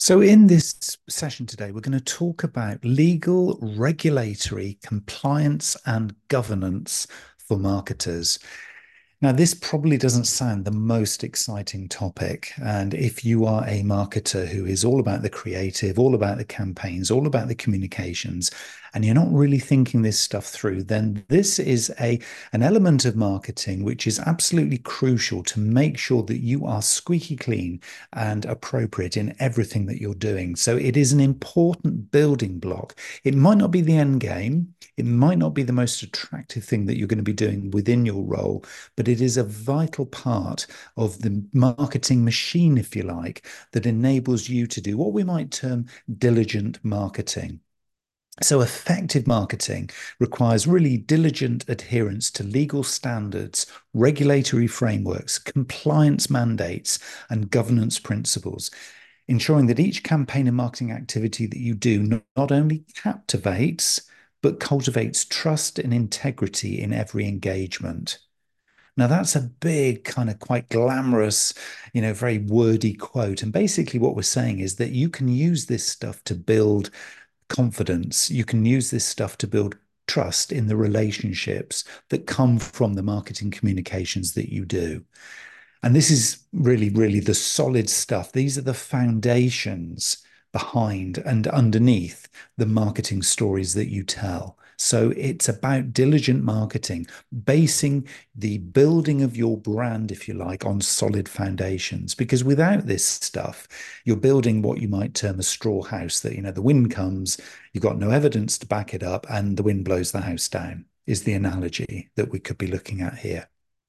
So, in this session today, we're going to talk about legal, regulatory, compliance, and governance for marketers. Now, this probably doesn't sound the most exciting topic. And if you are a marketer who is all about the creative, all about the campaigns, all about the communications, and you're not really thinking this stuff through, then this is an element of marketing which is absolutely crucial to make sure that you are squeaky clean and appropriate in everything that you're doing. So it is an important building block. It might not be the end game. It might not be the most attractive thing that you're going to be doing within your role, but it is a vital part of the marketing machine, if you like, that enables you to do what we might term diligent marketing. So, effective marketing requires really diligent adherence to legal standards, regulatory frameworks, compliance mandates, and governance principles, ensuring that each campaign and marketing activity that you do not only captivates, but cultivates trust and integrity in every engagement. Now, that's a big, kind of quite glamorous, very wordy quote. And basically, what we're saying is that you can use this stuff to build confidence. You can use this stuff to build trust in the relationships that come from the marketing communications that you do. And this is really, really the solid stuff. These are the foundations behind and underneath the marketing stories that you tell. So it's about diligent marketing, basing the building of your brand, if you like, on solid foundations. Because without this stuff, you're building what you might term a straw house that, the wind comes, you've got no evidence to back it up, and the wind blows the house down, is the analogy that we could be looking at here.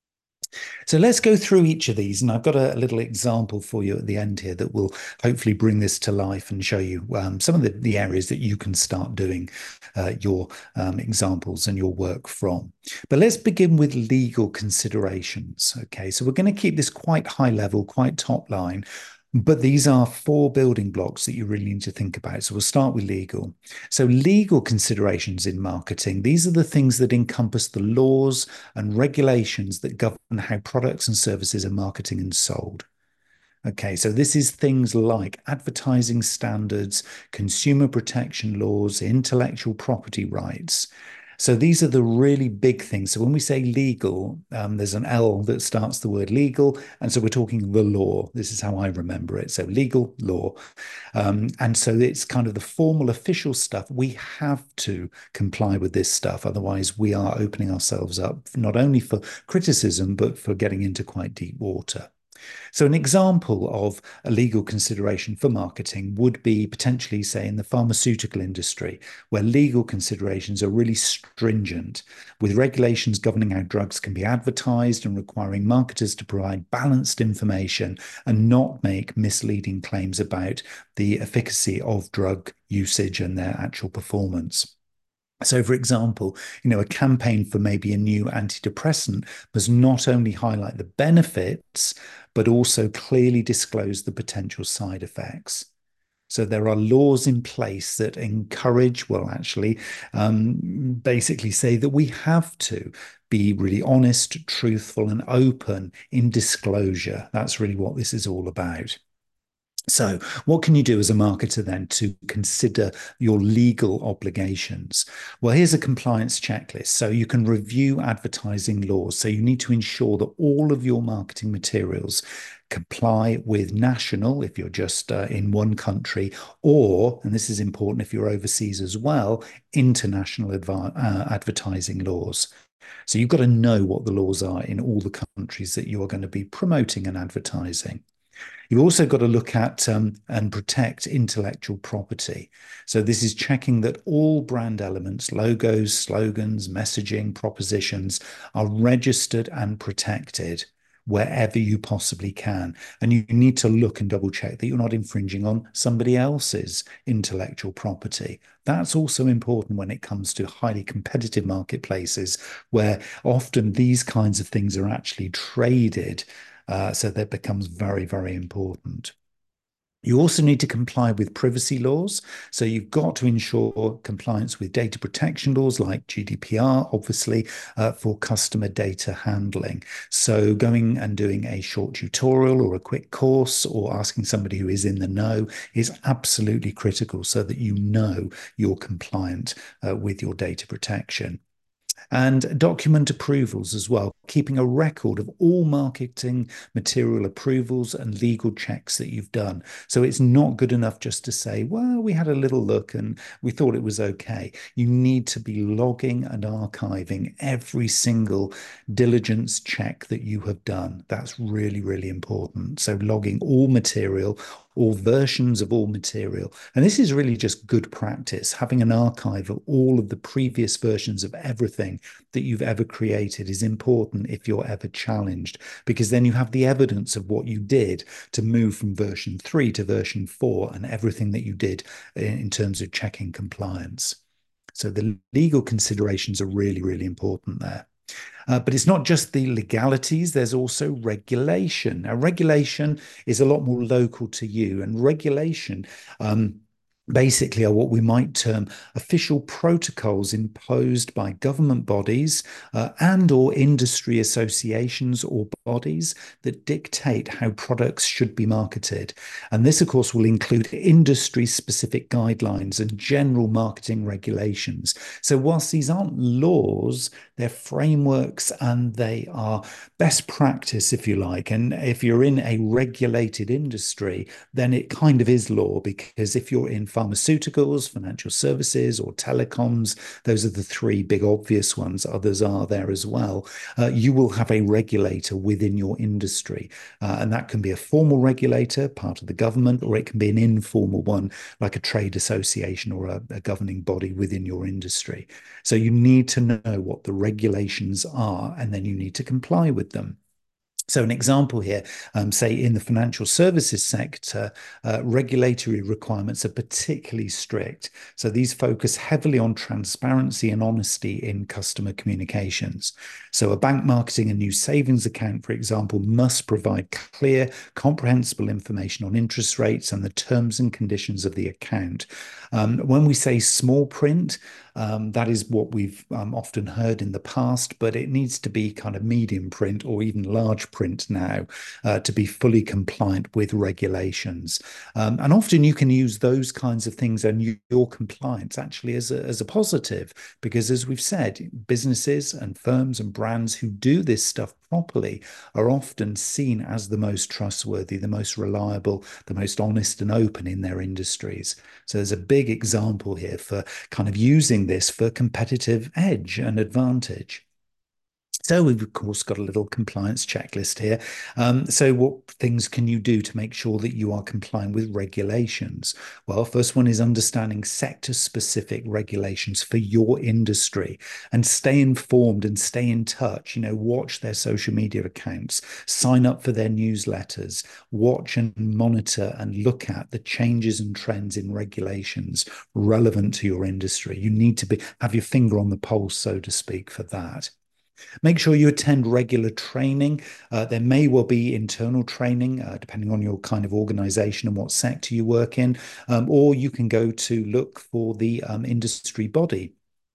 So let's go through each of these. And I've got a little example for you at the end here that will hopefully bring this to life and show you some of the areas that you can start doing your examples and your work from. But let's begin with legal considerations. Okay, so we're going to keep this quite high level, quite top line. But these are four building blocks that you really need to think about. So we'll start with legal. So legal considerations in marketing, these are the things that encompass the laws and regulations that govern how products and services are marketing and sold. Okay, so this is things like advertising standards, consumer protection laws, intellectual property rights. So these are the really big things. So when we say legal, there's an L that starts the word legal. And so we're talking the law. This is how I remember it. So legal, law. And so it's kind of the formal official stuff. We have to comply with this stuff. Otherwise, we are opening ourselves up not only for criticism, but for getting into quite deep water. So, an example of a legal consideration for marketing would be potentially, say, in the pharmaceutical industry, where legal considerations are really stringent, with regulations governing how drugs can be advertised and requiring marketers to provide balanced information and not make misleading claims about the efficacy of drug usage and their actual performance. So, for example, a campaign for maybe a new antidepressant must not only highlight the benefits, but also clearly disclose the potential side effects. So there are laws in place that encourage, well, actually, basically say that we have to be really honest, truthful, and open in disclosure. That's really what this is all about. So, what can you do as a marketer then to consider your legal obligations? Well, here's a compliance checklist. So, you can review advertising laws. So, you need to ensure that all of your marketing materials comply with national, if you're just in one country, or, and this is important if you're overseas as well, international advertising laws. So, you've got to know what the laws are in all the countries that you are going to be promoting and advertising. You've also got to look at and protect intellectual property. So this is checking that all brand elements, logos, slogans, messaging, propositions are registered and protected wherever you possibly can. And you need to look and double check that you're not infringing on somebody else's intellectual property. That's also important when it comes to highly competitive marketplaces where often these kinds of things are actually traded, so that becomes very, very important. You also need to comply with privacy laws. So you've got to ensure compliance with data protection laws like GDPR, obviously, for customer data handling. So going and doing a short tutorial or a quick course or asking somebody who is in the know is absolutely critical so that you know you're compliant with your data protection and document approvals as well, keeping a record of all marketing material approvals and legal checks that you've done. So it's not good enough just to say, well, we had a little look and we thought it was okay. You need to be logging and archiving every single diligence check that you have done. That's really, really important. So logging all material, all versions of all material. And this is really just good practice, having an archive of all of the previous versions of everything that you've ever created is important if you're ever challenged, because then you have the evidence of what you did to move from version 3 to version 4 and everything that you did in terms of checking compliance. So the legal considerations are really, really important there. But it's not just the legalities, there's also regulation. Now, regulation is a lot more local to you, and regulation basically are what we might term official protocols imposed by government bodies and or industry associations or bodies that dictate how products should be marketed. And this, of course, will include industry-specific guidelines and general marketing regulations. So whilst these aren't laws, they're frameworks and they are best practice, if you like. And if you're in a regulated industry, then it kind of is law, because if you're in pharmaceuticals, financial services, or telecoms, those are the three big obvious ones. Others are there as well. You will have a regulator within your industry. And that can be a formal regulator, part of the government, or it can be an informal one, like a trade association or a governing body within your industry. So you need to know what the regulations are, and then you need to comply with them. So an example here, say in the financial services sector, regulatory requirements are particularly strict. So these focus heavily on transparency and honesty in customer communications. So a bank marketing a new savings account, for example, must provide clear, comprehensible information on interest rates and the terms and conditions of the account. When we say small print, that is what we've often heard in the past, but it needs to be kind of medium print or even large print now to be fully compliant with regulations. And often you can use those kinds of things and your compliance actually as a positive, because as we've said, businesses and firms and brands who do this stuff properly are often seen as the most trustworthy, the most reliable, the most honest and open in their industries. So there's a big example here for kind of using this for competitive edge and advantage. So we've, of course, got a little compliance checklist here. So what things can you do to make sure that you are complying with regulations? Well, first one is understanding sector-specific regulations for your industry and stay informed and stay in touch. Watch their social media accounts, sign up for their newsletters, watch and monitor and look at the changes and trends in regulations relevant to your industry. You need to have your finger on the pulse, so to speak, for that. Make sure you attend regular training. There may well be internal training, depending on your kind of organization and what sector you work in, or you can go to look for the industry body.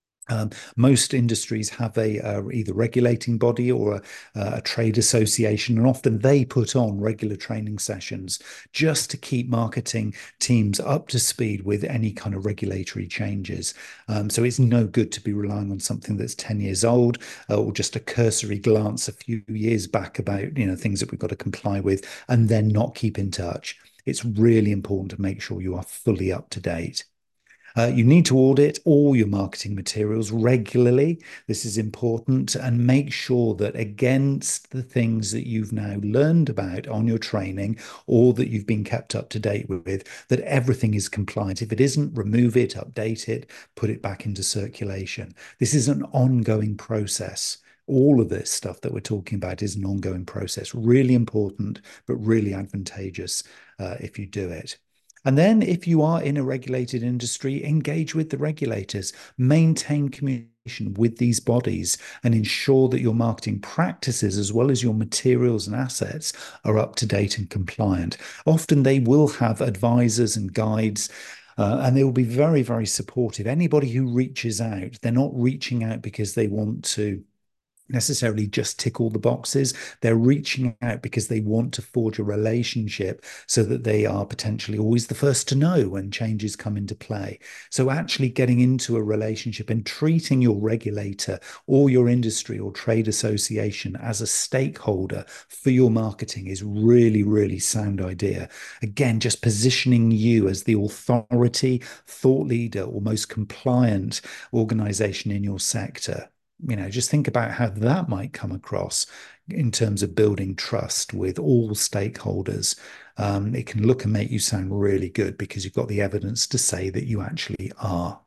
Most industries have a either regulating body or a trade association, and often they put on regular training sessions just to keep marketing teams up to speed with any kind of regulatory changes. So it's no good to be relying on something that's 10 years old or just a cursory glance a few years back about things that we've got to comply with and then not keep in touch. It's really important to make sure you are fully up to date. You need to audit all your marketing materials regularly. This is important, and make sure that against the things that you've now learned about on your training or that you've been kept up to date with, that everything is compliant. If it isn't, remove it, update it, put it back into circulation. This is an ongoing process. All of this stuff that we're talking about is an ongoing process, really important, but really advantageous if you do it. And then if you are in a regulated industry, engage with the regulators, maintain communication with these bodies and ensure that your marketing practices, as well as your materials and assets, are up to date and compliant. Often they will have advisors and guides. And they will be very, very supportive. Anybody who reaches out, they're not reaching out because they want to necessarily just tick all the boxes. They're reaching out because they want to forge a relationship so that they are potentially always the first to know when changes come into play. So actually getting into a relationship and treating your regulator or your industry or trade association as a stakeholder for your marketing is really, really sound idea. Again, just positioning you as the authority, thought leader, or most compliant organization in your sector. Just think about how that might come across in terms of building trust with all stakeholders. It can look and make you sound really good because you've got the evidence to say that you actually are.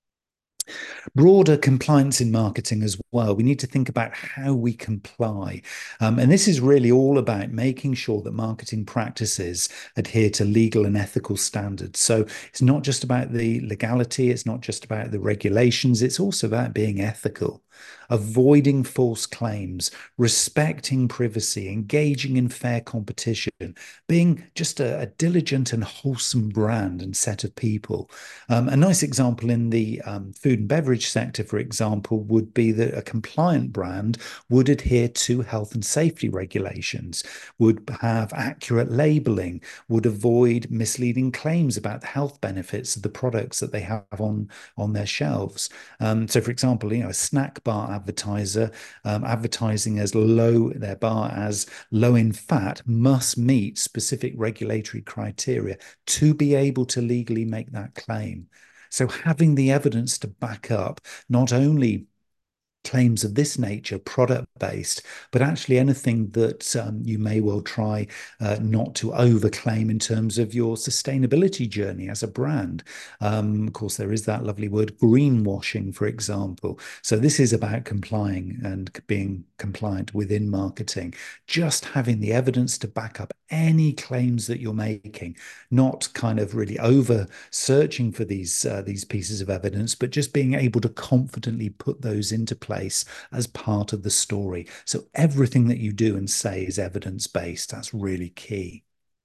Broader compliance in marketing as well. We need to think about how we comply. And this is really all about making sure that marketing practices adhere to legal and ethical standards. So it's not just about the legality, it's not just about the regulations, it's also about being ethical. Avoiding false claims, respecting privacy, engaging in fair competition, being just a diligent and wholesome brand and set of people. A nice example in the food and beverage sector, for example, would be that a compliant brand would adhere to health and safety regulations, would have accurate labeling, would avoid misleading claims about the health benefits of the products that they have on their shelves. So, for example, a snack bar advertiser advertising as their bar as low in fat must meet specific regulatory criteria to be able to legally make that claim. So having the evidence to back up not only claims of this nature, product based, but actually anything that you may well try not to overclaim in terms of your sustainability journey as a brand. Of course, there is that lovely word greenwashing, for example. So this is about complying and being compliant within marketing, just having the evidence to back up any claims that you're making, not kind of really over searching for these pieces of evidence, but just being able to confidently put those into place as part of the story. So everything that you do and say is evidence-based. That's really key.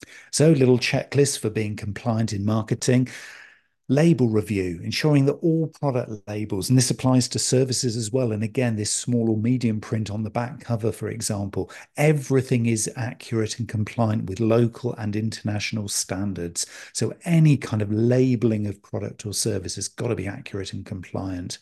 So little checklist for being compliant in marketing. Label review, ensuring that all product labels, and this applies to services as well. And again, this small or medium print on the back cover, for example, everything is accurate and compliant with local and international standards. So any kind of labeling of product or service has got to be accurate and compliant.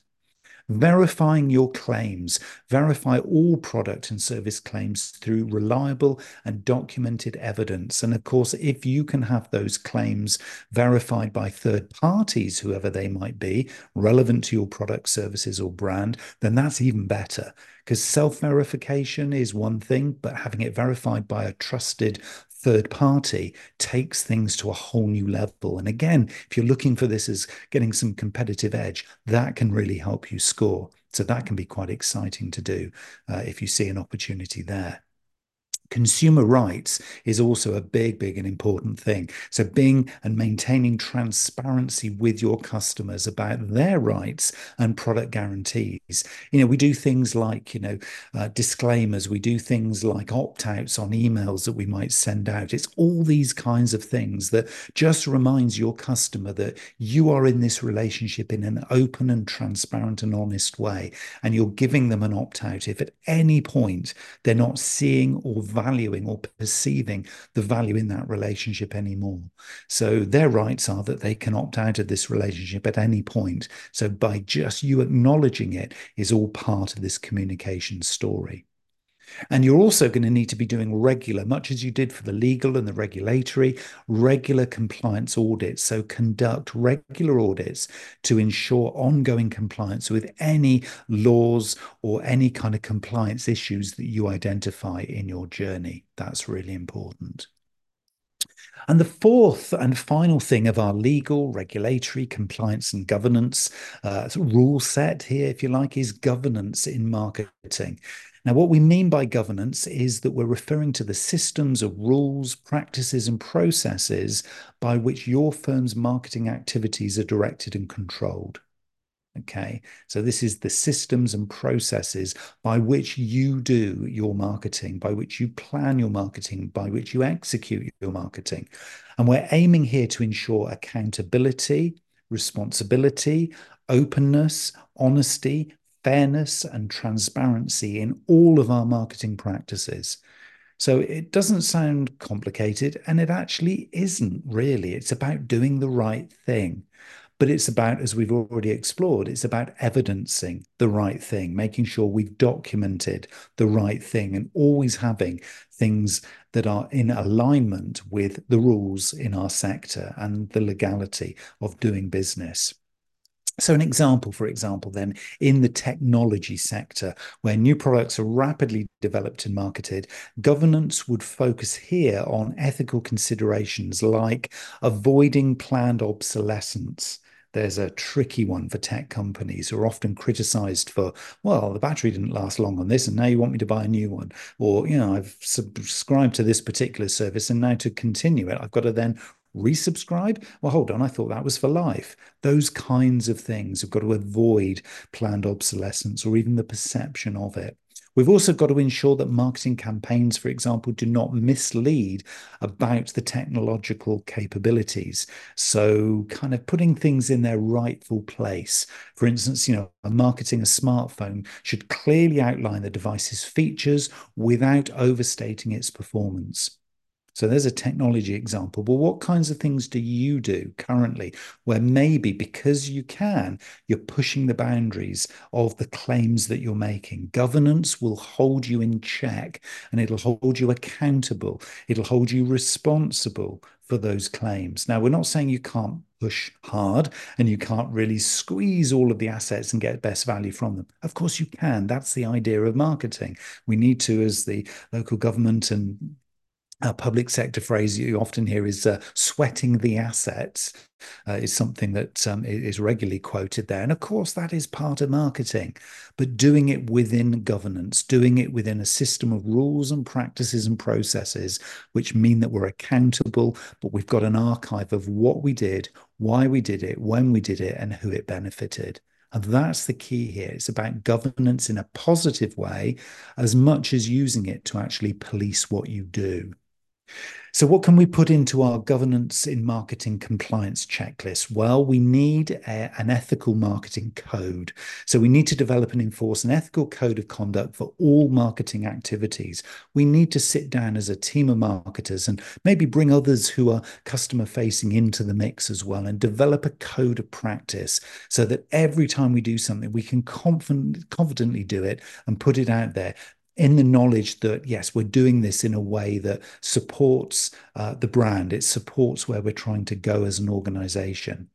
Verifying your claims. Verify all product and service claims through reliable and documented evidence. And of course, if you can have those claims verified by third parties, whoever they might be, relevant to your product, services, or brand, then that's even better. Because self-verification is one thing, but having it verified by a trusted third party takes things to a whole new level. And again, if you're looking for this as getting some competitive edge, that can really help you score. So that can be quite exciting to do if you see an opportunity there. Consumer rights is also a big, big and important thing. So being and maintaining transparency with your customers about their rights and product guarantees. We do things like, disclaimers. We do things like opt-outs on emails that we might send out. It's all these kinds of things that just reminds your customer that you are in this relationship in an open and transparent and honest way. And you're giving them an opt-out if at any point they're not seeing or valuing or perceiving the value in that relationship anymore. So their rights are that they can opt out of this relationship at any point. So by just you acknowledging it is all part of this communication story. And you're also going to need to be doing regular, much as you did for the legal and the regulatory, regular compliance audits. So conduct regular audits to ensure ongoing compliance with any laws or any kind of compliance issues that you identify in your journey. That's really important. And the fourth and final thing of our legal, regulatory, compliance, and governance rule set here, if you like, is governance in marketing. Now, what we mean by governance is that we're referring to the systems of rules, practices, and processes by which your firm's marketing activities are directed and controlled. Okay. So this is the systems and processes by which you do your marketing, by which you plan your marketing, by which you execute your marketing. And we're aiming here to ensure accountability, responsibility, openness, honesty, fairness, and transparency in all of our marketing practices. So it doesn't sound complicated, and it actually isn't really. It's about doing the right thing. But it's about, as we've already explored, it's about evidencing the right thing, making sure we've documented the right thing, and always having things that are in alignment with the rules in our sector and the legality of doing business. So, an example, for example, then in the technology sector, where new products are rapidly developed and marketed, governance would focus here on ethical considerations like avoiding planned obsolescence. There's a tricky one for tech companies who are often criticized for, well, the battery didn't last long on this, and now you want me to buy a new one. Or, I've subscribed to this particular service, and now to continue it, I've got to then resubscribe. Well, hold on, I thought that was for life. Those kinds of things have got to avoid planned obsolescence or even the perception of it. We've also got to ensure that marketing campaigns, for example, do not mislead about the technological capabilities. So, kind of putting things in their rightful place. For instance, marketing a smartphone should clearly outline the device's features without overstating its performance. So there's a technology example. But what kinds of things do you do currently where maybe because you can, you're pushing the boundaries of the claims that you're making? Governance will hold you in check, and it'll hold you accountable. It'll hold you responsible for those claims. Now, we're not saying you can't push hard and you can't really squeeze all of the assets and get best value from them. Of course, you can. That's the idea of marketing. We need to, as the local government and public sector phrase you often hear is sweating the assets, is something that is regularly quoted there. And of course, that is part of marketing, but doing it within governance, doing it within a system of rules and practices and processes, which mean that we're accountable, but we've got an archive of what we did, why we did it, when we did it, and who it benefited. And that's the key here. It's about governance in a positive way, as much as using it to actually police what you do. So, what can we put into our governance in marketing compliance checklist? Well, we need an ethical marketing code. So, we need to develop and enforce an ethical code of conduct for all marketing activities. We need to sit down as a team of marketers and maybe bring others who are customer facing into the mix as well, and develop a code of practice so that every time we do something, we can confidently do it and put it out there in the knowledge that, yes, we're doing this in a way that supports the brand. It supports where we're trying to go as an organization.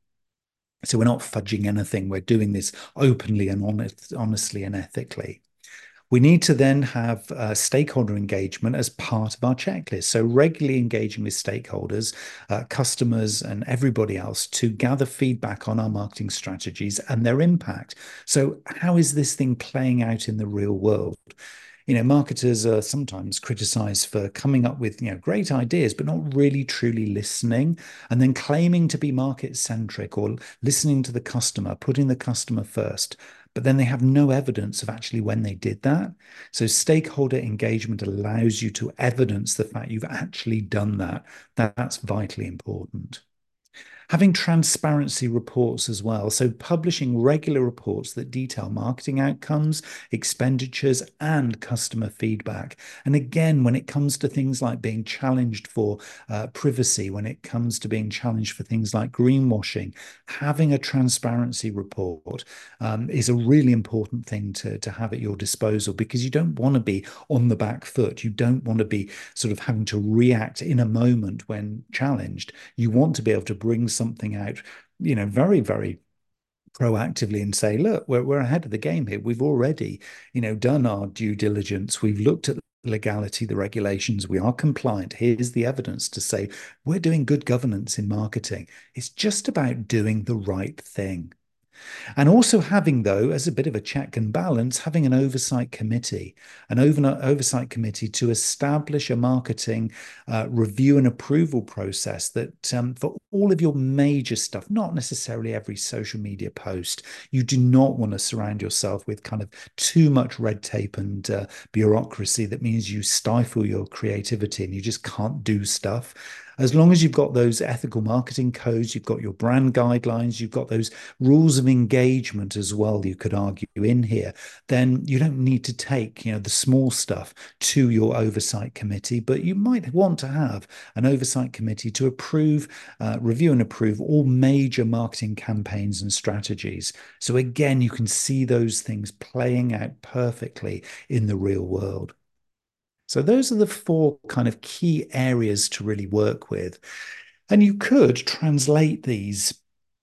So we're not fudging anything. We're doing this openly and honestly and ethically. We need to then have stakeholder engagement as part of our checklist. So regularly engaging with stakeholders, customers, and everybody else to gather feedback on our marketing strategies and their impact. So how is this thing playing out in the real world? Marketers are sometimes criticized for coming up with, great ideas, but not really truly listening, and then claiming to be market centric or listening to the customer, putting the customer first. But then they have no evidence of actually when they did that. So stakeholder engagement allows you to evidence the fact you've actually done that. That's vitally important. Having transparency reports as well. So publishing regular reports that detail marketing outcomes, expenditures, and customer feedback. And again, when it comes to things like being challenged for privacy, when it comes to being challenged for things like greenwashing, having a transparency report is a really important thing to have at your disposal, because you don't want to be on the back foot. You don't want to be sort of having to react in a moment when challenged. You want to be able to bring something out, very, very proactively and say, look, we're ahead of the game here. We've already, done our due diligence. We've looked at the legality, the regulations. We are compliant. Here's the evidence to say we're doing good governance in marketing. It's just about doing the right thing. And also having, though, as a bit of a check and balance, having an oversight committee, oversight committee to establish a marketing review and approval process that for all of your major stuff, not necessarily every social media post, you do not want to surround yourself with kind of too much red tape and bureaucracy that means you stifle your creativity and you just can't do stuff. As long as you've got those ethical marketing codes, you've got your brand guidelines, you've got those rules of engagement as well, you could argue in here, then you don't need to take, the small stuff to your oversight committee, but you might want to have an oversight committee to approve, review and approve all major marketing campaigns and strategies. So again, you can see those things playing out perfectly in the real world. So those are the four kind of key areas to really work with. And you could translate these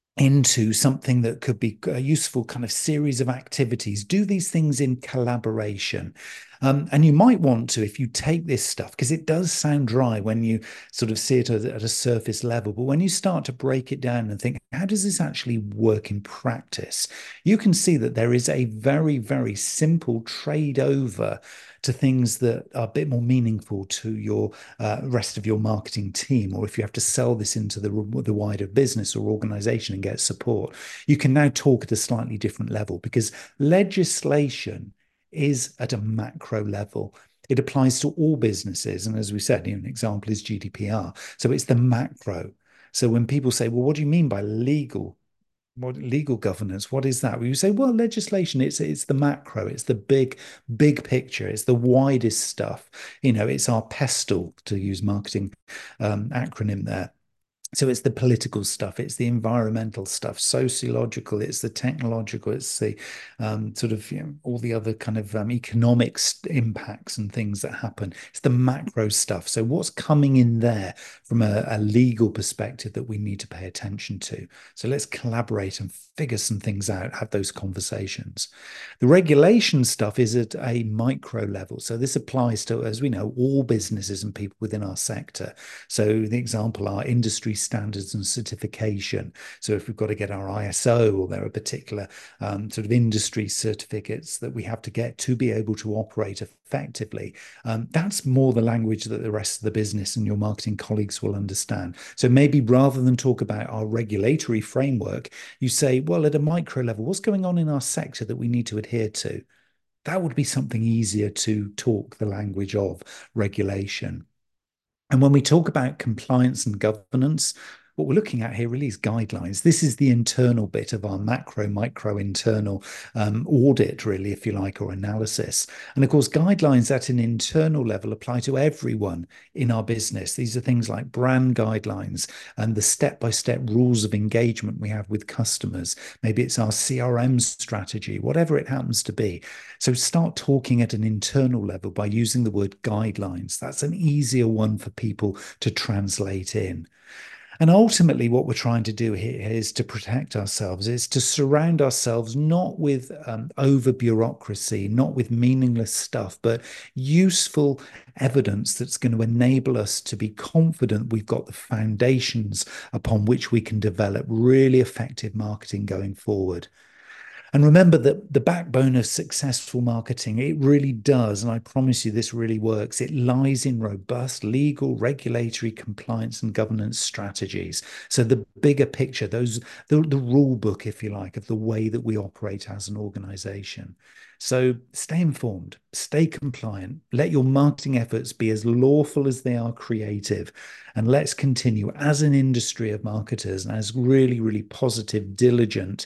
into something that could be a useful kind of series of activities. Do these things in collaboration. And you might want to, if you take this stuff, because it does sound dry when you sort of see it at a surface level, but when you start to break it down and think, how does this actually work in practice? You can see that there is a very, very simple trade over to things that are a bit more meaningful to your rest of your marketing team, or if you have to sell this into the wider business or organization and get support, you can now talk at a slightly different level because legislation is at a macro level. It applies to all businesses. And as we said, an example is GDPR. So it's the macro. So when people say, well, what do you mean by legal? What legal governance? What is that? Well, you say, well, legislation, it's the macro, it's the big picture, it's the widest stuff. It's our PESTLE, to use marketing acronym there. So it's the political stuff, it's the environmental stuff, sociological, it's the technological, it's the sort of all the other kind of economic impacts and things that happen. It's the macro stuff. So what's coming in there from a legal perspective that we need to pay attention to? So let's collaborate and figure some things out, have those conversations. The regulation stuff is at a micro level. So this applies to, as we know, all businesses and people within our sector. So the example are industry standards and certification. So if we've got to get our ISO, or there are particular sort of industry certificates that we have to get to be able to operate effectively, that's more the language that the rest of the business and your marketing colleagues will understand. So maybe rather than talk about our regulatory framework, you say, well, at a micro level, what's going on in our sector that we need to adhere to? That would be something easier to talk the language of regulation. And when we talk about compliance and governance, what we're looking at here really is guidelines. This is the internal bit of our macro, micro, internal audit, really, if you like, or analysis. And of course, guidelines at an internal level apply to everyone in our business. These are things like brand guidelines and the step-by-step rules of engagement we have with customers. Maybe it's our CRM strategy, whatever it happens to be. So start talking at an internal level by using the word guidelines. That's an easier one for people to translate in. And ultimately, what we're trying to do here is to protect ourselves, is to surround ourselves not with over bureaucracy, not with meaningless stuff, but useful evidence that's going to enable us to be confident we've got the foundations upon which we can develop really effective marketing going forward. And remember that the backbone of successful marketing, it really does, and I promise you this really works. It lies in robust legal, regulatory, compliance, and governance strategies. So the bigger picture, the rule book, if you like, of the way that we operate as an organization. So stay informed, stay compliant, let your marketing efforts be as lawful as they are creative. And let's continue as an industry of marketers and as really, really positive, diligent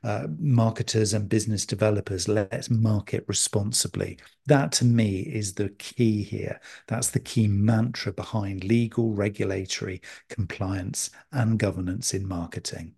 marketers and business developers. Let's market responsibly. That to me is the key here. That's the key mantra behind legal, regulatory, compliance, and governance in marketing.